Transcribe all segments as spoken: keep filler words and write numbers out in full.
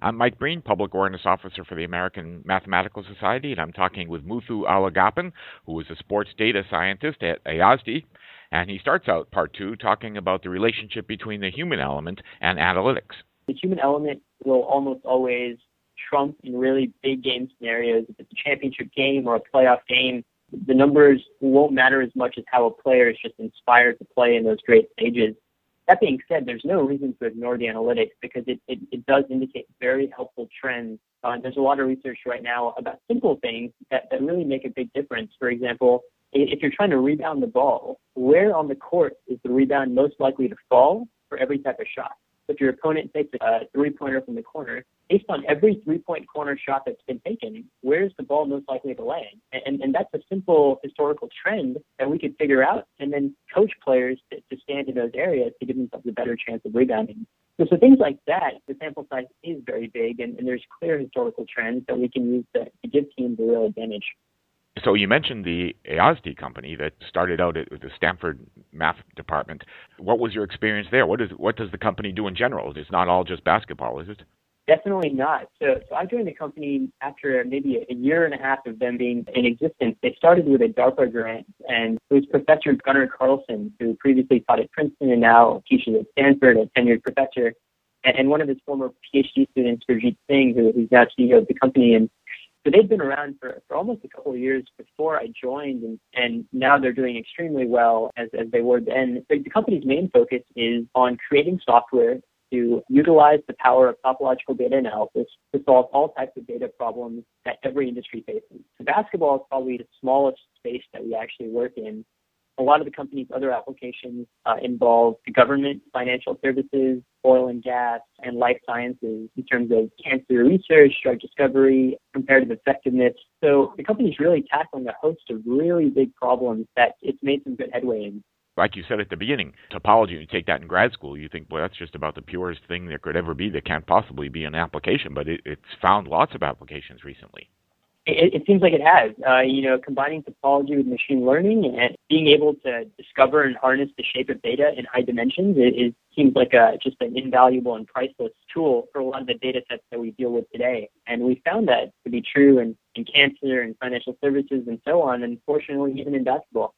I'm Mike Breen, Public Awareness Officer for the American Mathematical Society, and I'm talking with Muthu Alagappan, who is a sports data scientist at A Y S D, and he starts out part two talking about the relationship between the human element and analytics. The human element will almost always trump in really big game scenarios. If it's a championship game or a playoff game, the numbers won't matter as much as how a player is just inspired to play in those great stages. That being said, there's no reason to ignore the analytics because it, it, it does indicate very helpful trends. Uh, there's a lot of research right now about simple things that, that really make a big difference. For example, if you're trying to rebound the ball, where on the court is the rebound most likely to fall for every type of shot? If your opponent takes a three-pointer from the corner, based on every three-point corner shot that's been taken, where's the ball most likely to land? And, and that's a simple historical trend that we could figure out and then coach players to, to stand in those areas to give themselves a better chance of rebounding. So, so things like that, the sample size is very big, and, and there's clear historical trends that we can use to, to give teams a real advantage. So you mentioned the A Y S D company that started out at the Stanford Math Department. What was your experience there? What is what does the company do in general? It's not all just basketball, is it? Definitely not. So, so I joined the company after maybe a year and a half of them being in existence. They started with a DARPA grant, and it was Professor Gunnar Carlson, who previously taught at Princeton and now teaches at Stanford, a tenured professor, and, and one of his former PhD students, Gurjeet Singh, who, who's now C E O of the company. And so they've been around for, for almost a couple of years before I joined, and, and now they're doing extremely well as, as they were then. So the company's main focus is on creating software to utilize the power of topological data analysis to solve all types of data problems that every industry faces. So basketball is probably the smallest space that we actually work in. A lot of the company's other applications uh, involve the government, financial services, oil and gas, and life sciences in terms of cancer research, drug discovery, comparative effectiveness. So the company's really tackling a host of really big problems that it's made some good headway in. Like you said at the beginning, topology, you take that in grad school, you think, well, that's just about the purest thing there could ever be. That can't possibly be an application, but it, it's found lots of applications recently. It, it seems like it has. Uh, you know, combining topology with machine learning and being able to discover and harness the shape of data in high dimensions, it, it seems like a, just an invaluable and priceless tool for a lot of the data sets that we deal with today. And we found that to be true in, in cancer and financial services and so on, and fortunately even in basketball.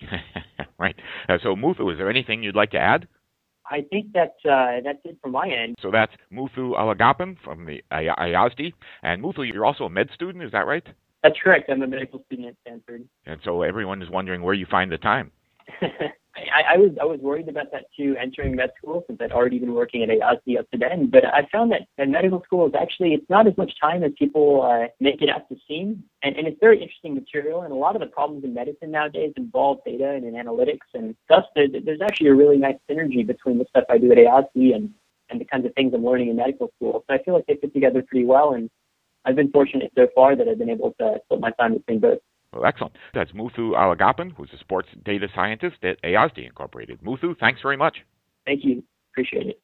Right. Uh, so, Muthu, is there anything you'd like to add? I think that's, uh, that's it from my end. So that's Muthu Alagappan from the A Y S D. And Muthu, you're also a med student, is that right? That's correct. I'm a medical student at Stanford. And so everyone is wondering where you find the time. I, I was I was worried about that too, entering med school, since I'd already been working at A Y S D up to then. But I found that, that medical school is actually, it's not as much time as people uh, make it out to seem. And, and it's very interesting material. And a lot of the problems in medicine nowadays involve data and in analytics. And thus, there, there's actually a really nice synergy between the stuff I do at A Y S D and, and the kinds of things I'm learning in medical school. So I feel like they fit together pretty well. And I've been fortunate so far that I've been able to split my time between both. Well, excellent. That's Muthu Alagappan, who's a sports data scientist at A Y S D Incorporated. Muthu, thanks very much. Thank you. Appreciate it.